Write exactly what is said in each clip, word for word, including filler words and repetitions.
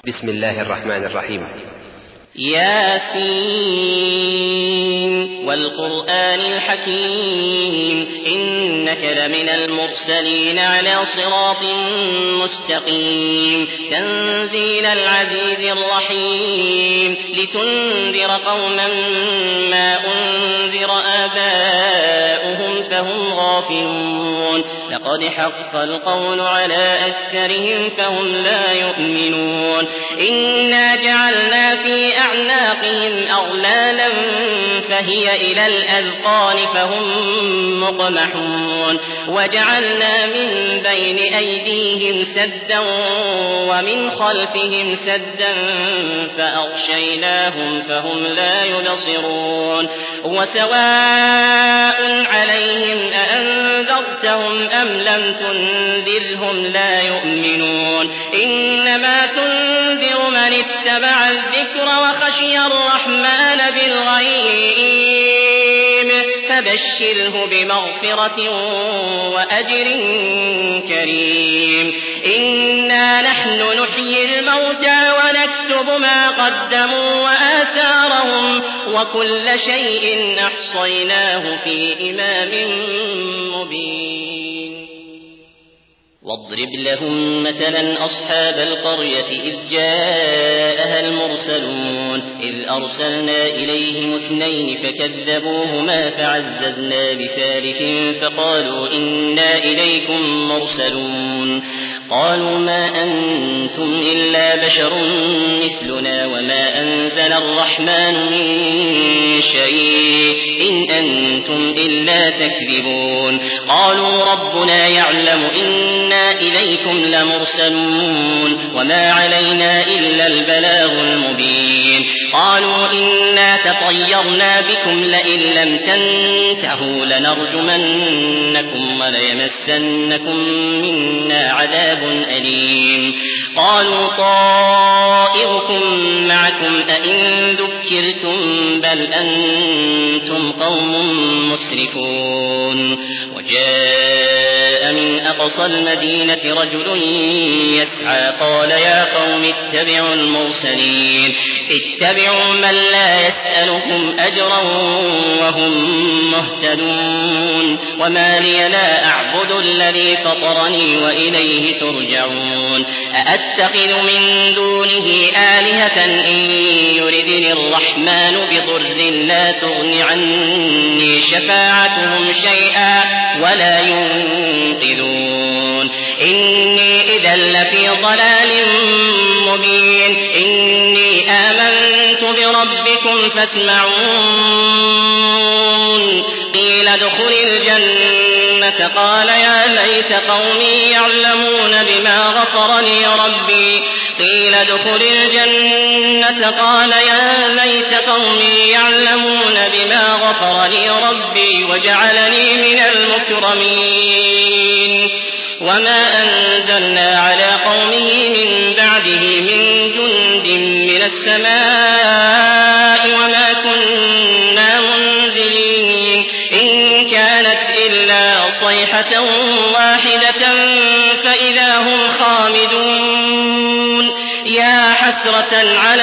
بسم الله الرحمن الرحيم. ياسين والقرآن الحكيم إنك لمن المرسلين على صراط مستقيم تنزيل العزيز الرحيم لتنذر قوما ما أنذر آباؤهم فهم غافلون لقد حق القول على أكثرهم فهم لا يؤمنون إنا جعلنا في أعناقهم أغلالا فهي إلى الأذقان فهم مقمحون وجعلنا من بين أيديهم سدا ومن خلفهم سدا فأغشيناهم فهم لا يبصرون وسواء عليهم أأنذرتهم أم لم تنذرهم لا يؤمنون إنما تنذر من اتبع الذكر وخشي الرحمن بالغيب فبشره بمغفرة وأجر كريم إنا نحن نحيي الموتى ونكتب ما قدموا وآثارهم وكل شيء أحصيناه في إمام مبين واضرب لهم مثلا أصحاب القرية إذ جاءها المرسلون إذ أرسلنا إليهم اثنين فكذبوهما فعززنا بثالث فقالوا إنا إليكم مرسلون قالوا ما أنتم إلا بشر مثلنا وما أنزل الرحمن من شيء إن أنتم إلا تكذبون قالوا ربنا يعلم إنا إليكم لمرسلون وما علينا إلا البلاغ المبين قالوا إنا تطيرنا بكم لئن لم تنتهوا لنرجمنكم وليمسنكم منا عذاب أليم قالوا طائركم معكم أئن ذكرتم بل أنتم قوم مسرفون وجاء من أقصى المدينة رجل يسعى قال يا قوم اتبعوا المرسلين اتبعوا من لا يسألكم أجرا وهم مهتدون وما لي لا أعبد الذي فطرني وإليه ترجعون أأتخذ من دونه آلهة إن يردني الرحمن بضر لا تغن عني شفاعتهم شيئا ولا ينقذون إني إذا لفي ضلال مبين إني آمنت بربكم فاسمعون قيل ادخل الجنة قال يا ليت قومي يعلمون بما غفر لي ربي قيل ادخل الجنة قال يا ليت قومي يعلمون بما غفر لي ربي وجعلني من المكرمين وما أنزلنا على قومه من بعده من جند من السماء وما كنا منزلين إن كانت إلا صيحة واحدة فإذا هم خامدون يا حسرة على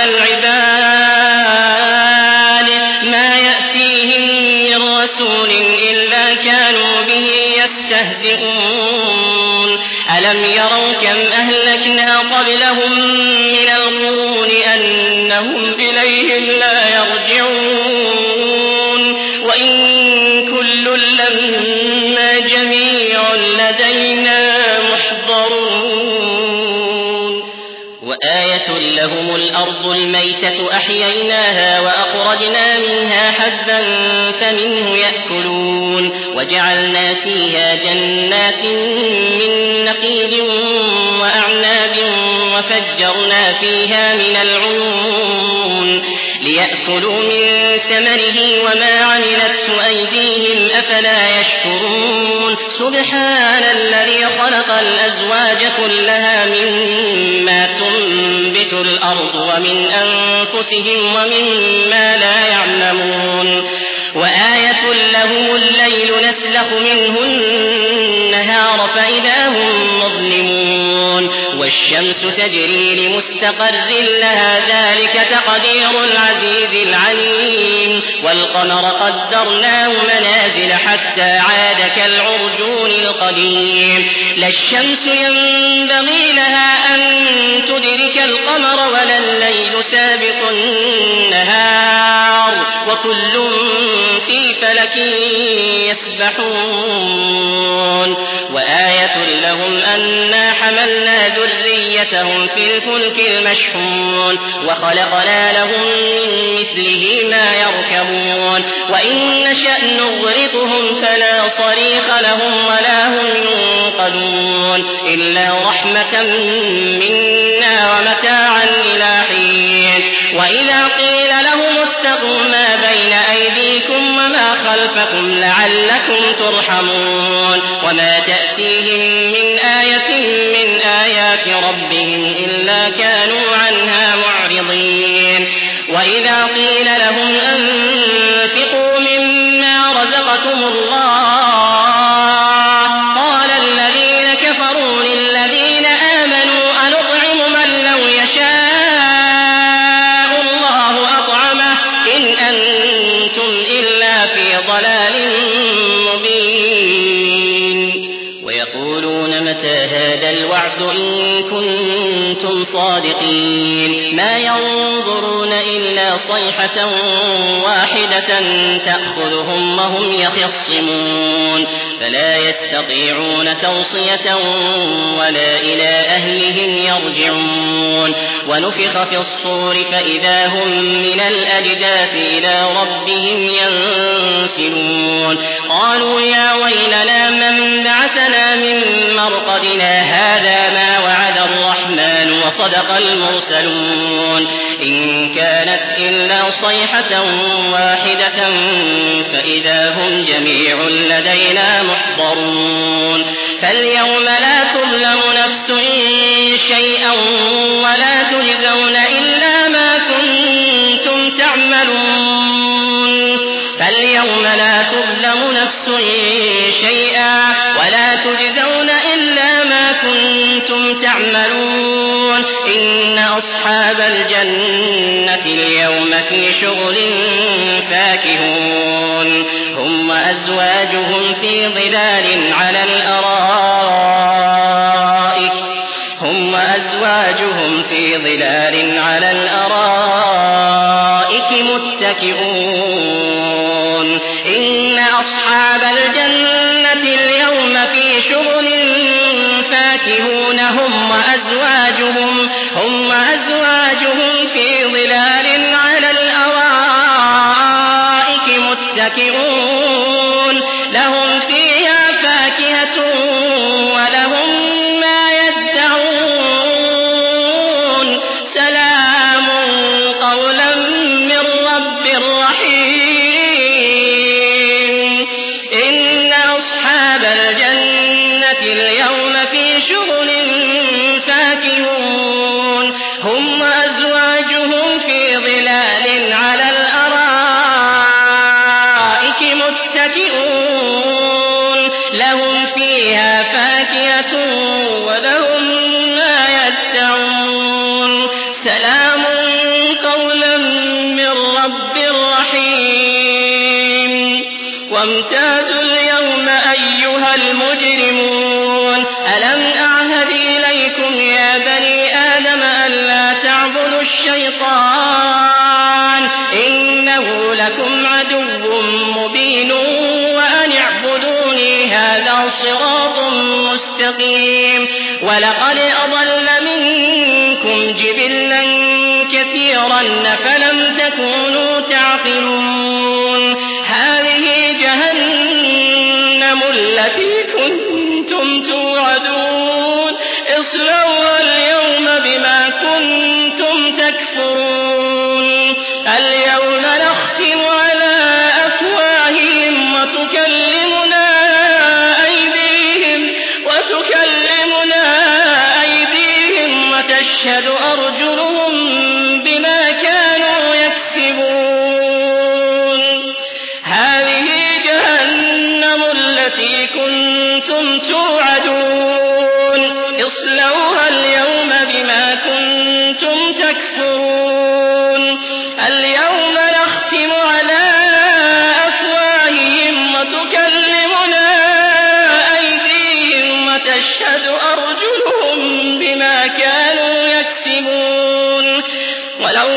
العباد ما يأتيهم من رسول إلا كانوا به يستهزئون ألم يروا كم أهلكنا قبلهم من القرون أنهم إليهم لا يرجعون وإن كل لما جميع لدينا محضرون وآية لهم الأرض الميتة أحييناها وأخرجنا منها حبا فمنه يأكلون وجعلنا فيها جنات من نخيل وأعناب وفجرنا فيها من العيون ليأكلوا من ثمره وما عملته أيديهم أفلا يشكرون سبحان الذي خلق الأزواج كلها مما تنبت الأرض ومن أنفسهم ومما لا يعلمون وآية لهم الليل نسلخ منه النهار فإذا هم مظلمون والشمس تجري لمستقر لها ذلك تقدير العزيز العليم والقمر قدرناه منازل حتى عاد كالعرجون القديم لا الشمس ينبغي لها أن تدرك القمر ولا الليل سابق النهار وكل في فلك يسبحون وآية لهم أنا حملنا ذريتهم في الفلك المشحون وخلقنا لهم من مثله ما يركبون وإن نشأ نغرقهم فلا صريخ لهم ولا هم ينقذون إلا رحمة منا ومتاعا إلى حين وإذا قيل لهم اتقوا ما بين أيديكم وما خلفكم لعلكم ترحمون وما تأتيهم من آية من آيات ربهم إلا كانوا عنها معرضين وإذا قيل لهم أنفقوا مما رزقكم الله قال الذين كفروا للذين آمنوا أنطعم من لو يشاء الله أطعمه إن أنتم إلا في ضلال مبين ويقولون متى هذا الوعد إن كنتم صادقين ما ينظرون إلا صيحة واحدة تأخذهم وهم يخصمون فلا يستطيعون توصية ولا إلى أهلهم يرجعون ونفخ في الصور فإذا هم من الأجداث إلى ربهم ينسلون قالوا يا ويلنا من بعثنا من مرقدنا هذا ما وعد الرحمن وصدق المرسلون إن كانت إلا صيحة واحدة فإذا هم جميع لدينا محضرون فاليوم لا تظلم نفس شيئا ولا تجزون إلا ما كنتم تعملون فاليوم لا تظلم نفس شيئا ولا تجزون إلا ما كنتم تعملون إن أصحاب الجنة اليوم في شغل فاكهون هم وأزواجهم في ظلال على الأرائك هم وأزواجهم في ظلال على الأرائك متكئون إن أصحاب الجنة اليوم في شغل فاكهون هم وأزواجهم هم وأزواجهم في ظلال على الأرائك متكئون لهم فيها فاكهة ولهم ما يدعون سلام قولا من رب رحيم إن أصحاب الجنة اليوم في شغل فاكهون هم وأزواجهم في ظلال على الأرائك متكئون لهم فيها فاكهة ولهم ما يدعون سلام قولا من رب رحيم وامتازوا اليوم أيها المجرمون ألم أعهد إليكم يا بني آدم ألا تعبدوا الشيطان إنه لكم عدو مبين وأن اعبدوني هذا صراط مستقيم ولقد أضل منكم جبلا كثيرا فلم تكونوا تعقلون هذه جهنم التي كنتم توعدون اصلوها اليوم بما كنتم تكفرون اليوم نختم على أفواههم وتكلمنا أيديهم وتكلمنا أيديهم وتشهد أرجلهم بما كانوا يكسبون تكفرون اليوم نختم على أفواههم وتكلمنا أيديهم وتشهد أرجلهم بما كانوا يكسبون ولو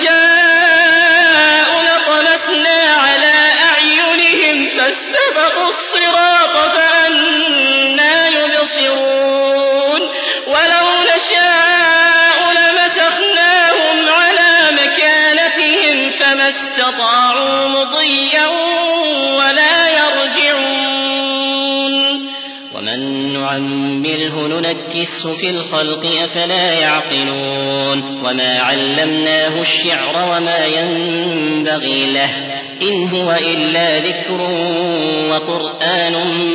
نشاء لطمسنا على أعينهم فاستبقوا الصراط فأنى يبصرون ولو نشاء لمسخناهم على مكانتهم فما استطاعوا مضيا ولا يرجعون ومن نعمره ننكسه في الخلق أفلا يعقلون وما علمناه الشعر وما ينبغي له إن هو إلا ذكر وقرآن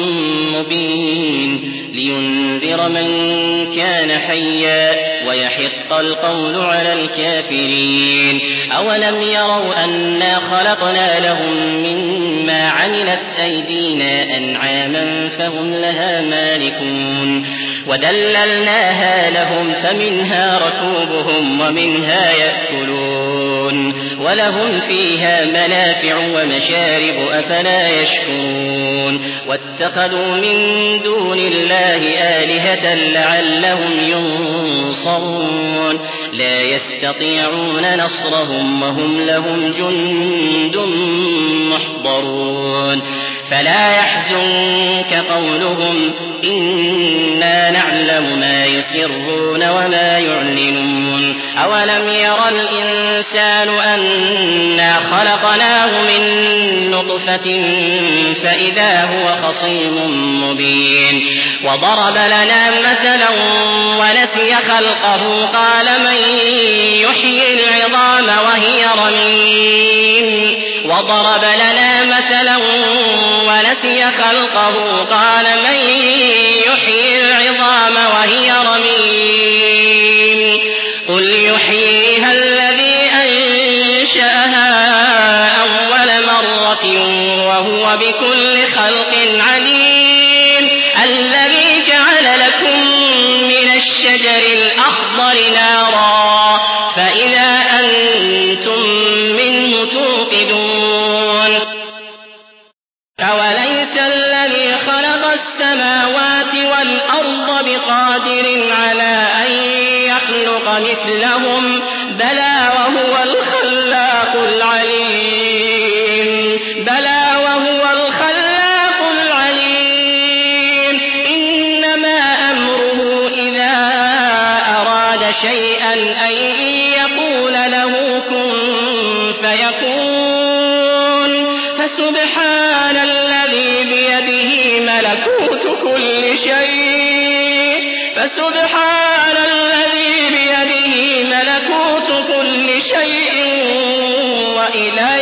مبين لينذر من كان حيا ويحق القول على الكافرين أولم يروا أنا خلقنا لهم مما عملت أيدينا أنعاما فهم لها مالكون وذللناها لهم فمنها ركوبهم ومنها يأكلون ولهم فيها منافع ومشارب أفلا يشكرون واتخذوا من دون الله آلهة لعلهم ينصرون لا يستطيعون نصرهم وهم لهم جند محضرون فلا يحزنك قولهم إنا نعلم ما يسرون وما يعلنون أولم ير الإنسان أنا خلقناه من نطفة فإذا هو خصيم مبين وضرب لنا مثلا ونسي خلقه قال من يحيي العظام وهي رميم وضرب لنا مثلا ونسي خلقه قال من يحيي العظام وهي رميم قل يحييها الذي أنشأها أول مرة وهو بكل خلق عليم الذي جعل لكم من الشجر الأخضر نارا فإذا أنتم منه توقدون أوليس الذي خلق السماوات والأرض بقادر على أن يخلق مثلهم بلى وهو الخلاق العليم بلى وهو الخلاق العليم إنما أمره إذا أراد شيئا أن يقول له كن فيكون فسبحان الذي بيده ملكوت كل شيء فسبحان الذي بيده ملكوت كل شيء وإلى